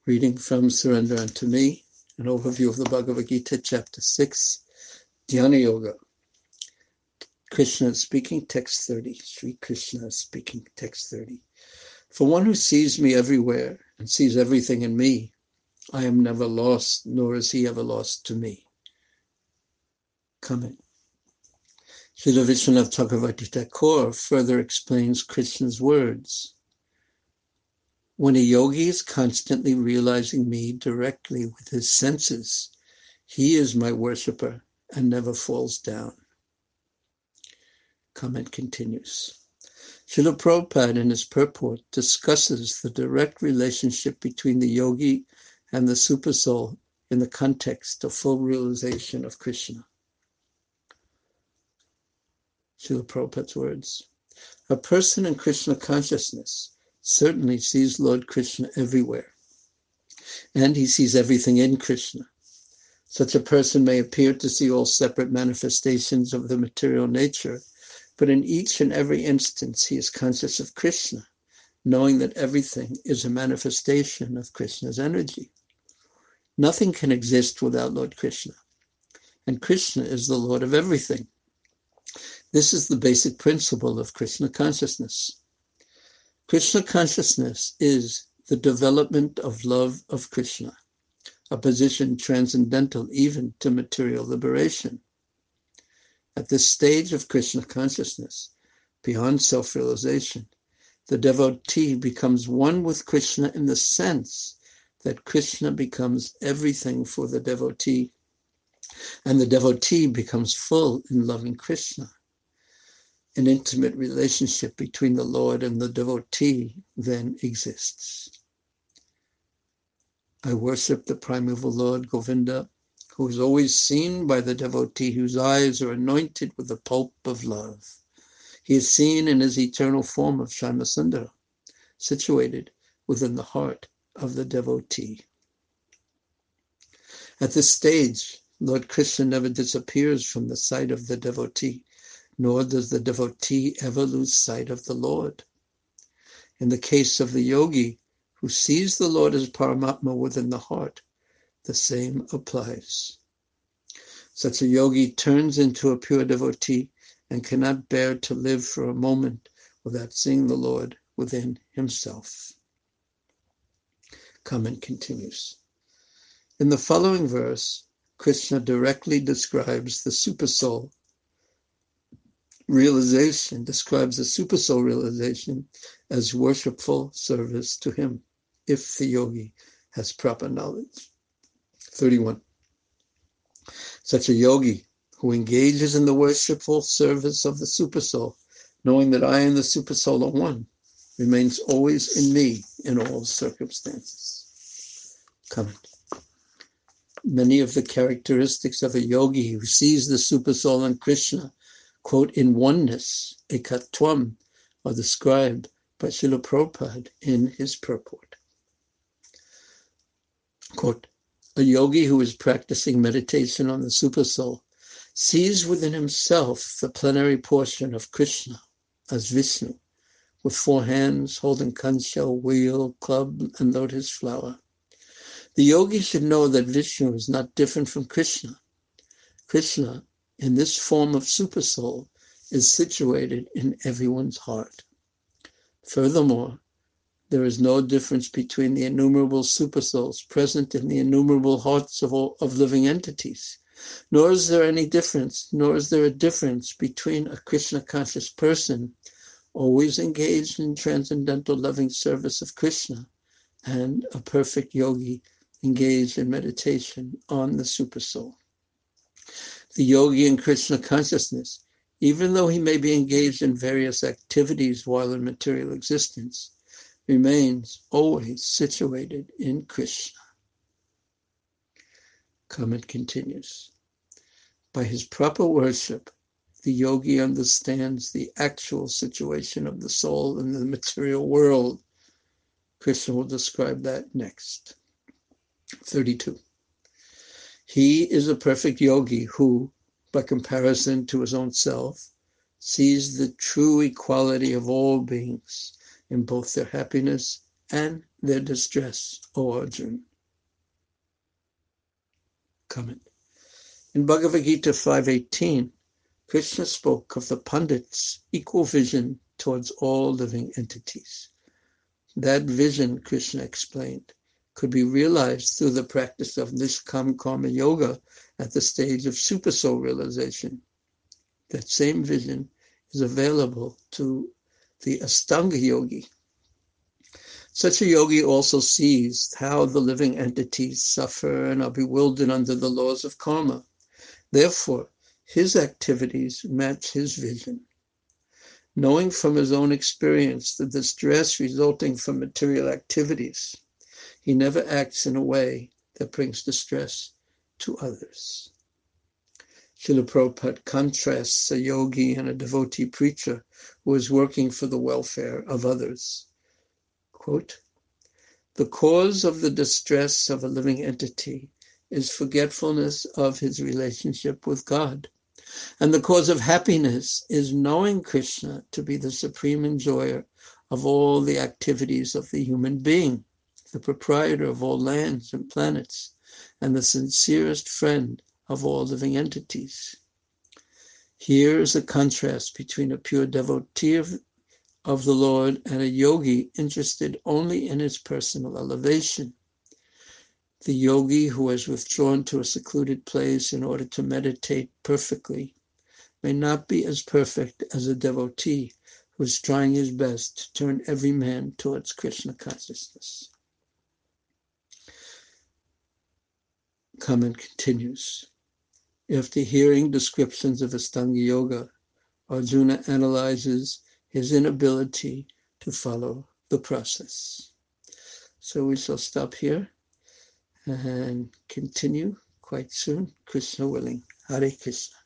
Reading from Surrender Unto Me, an overview of the Bhagavad Gita, Chapter 6, Dhyana Yoga. Krishna speaking, text 30. Sri Krishna speaking, text 30. For one who sees me everywhere and sees everything in me, I am never lost, nor is he ever lost to me. Comment. Srila Vishwanath Chakravarti Thakur further explains Krishna's words. When a yogi is constantly realizing me directly with his senses, he is my worshipper and never falls down. Comment continues. Srila Prabhupada in his purport discusses the direct relationship between the yogi and the supersoul in the context of full realization of Krishna. Srila Prabhupada's words. A person in Krishna consciousness certainly sees Lord Krishna everywhere, and he sees everything in Krishna. Such a person may appear to see all separate manifestations of the material nature, but in each and every instance he is conscious of Krishna, knowing that everything is a manifestation of Krishna's energy. Nothing can exist without Lord Krishna, and Krishna is the Lord of everything. This is the basic principle of Krishna consciousness. Krishna consciousness is the development of love of Krishna, a position transcendental even to material liberation. At this stage of Krishna consciousness, beyond self-realization, the devotee becomes one with Krishna in the sense that Krishna becomes everything for the devotee, and the devotee becomes full in loving Krishna. An intimate relationship between the Lord and the devotee then exists. I worship the primeval Lord Govinda, who is always seen by the devotee whose eyes are anointed with the pulp of love. He is seen in his eternal form of Shyamasundara, situated within the heart of the devotee. At this stage, Lord Krishna never disappears from the sight of the devotee, nor does the devotee ever lose sight of the Lord. In the case of the yogi, who sees the Lord as Paramatma within the heart, the same applies. Such a yogi turns into a pure devotee and cannot bear to live for a moment without seeing the Lord within himself. Comment continues. In the following verse, Krishna directly describes the supersoul realization, describes the supersoul realization as worshipful service to him, if the yogi has proper knowledge. 31. Such a yogi who engages in the worshipful service of the supersoul, knowing that I and the supersoul are one, remains always in me in all circumstances. Comment. Many of the characteristics of a yogi who sees the supersoul and Krishna, quote, in oneness, ekatvam, are described by Srila Prabhupada in his purport. Quote, a yogi who is practicing meditation on the supersoul sees within himself the plenary portion of Krishna as Vishnu, with 4 hands holding conch shell, wheel, club, and lotus flower. The yogi should know that Vishnu is not different from Krishna. Krishna, in this form of supersoul, is situated in everyone's heart. Furthermore, there is no difference between the innumerable supersouls present in the innumerable hearts of living entities, nor is there a difference between a Krishna-conscious person always engaged in transcendental loving service of Krishna and a perfect yogi engaged in meditation on the supersoul. The yogi in Krishna consciousness, even though he may be engaged in various activities while in material existence, remains always situated in Krishna. Comment continues. By his proper worship, the yogi understands the actual situation of the soul in the material world. Krishna will describe that next. 32. He is a perfect yogi who, by comparison to his own self, sees the true equality of all beings in both their happiness and their distress, O Arjuna. Comment. In Bhagavad Gita 5.18, Krishna spoke of the Pandit's equal vision towards all living entities. That vision, Krishna explained, could be realized through the practice of Nishkam Karma Yoga at the stage of Supersoul realization. That same vision is available to the Astanga Yogi. Such a yogi also sees how the living entities suffer and are bewildered under the laws of karma. Therefore, his activities match his vision. Knowing from his own experience the distress resulting from material activities, he never acts in a way that brings distress to others. Srila Prabhupada contrasts a yogi and a devotee preacher who is working for the welfare of others. Quote, "The cause of the distress of a living entity is forgetfulness of his relationship with God. And the cause of happiness is knowing Krishna to be the supreme enjoyer of all the activities of the human being, the proprietor of all lands and planets, and the sincerest friend of all living entities." Here is a contrast between a pure devotee of the Lord and a yogi interested only in his personal elevation. The yogi who has withdrawn to a secluded place in order to meditate perfectly may not be as perfect as a devotee who is trying his best to turn every man towards Krishna consciousness. Comment continues. After hearing descriptions of Astanga Yoga, Arjuna analyzes his inability to follow the process. So we shall stop here and continue quite soon, Krishna willing. Hare Krishna.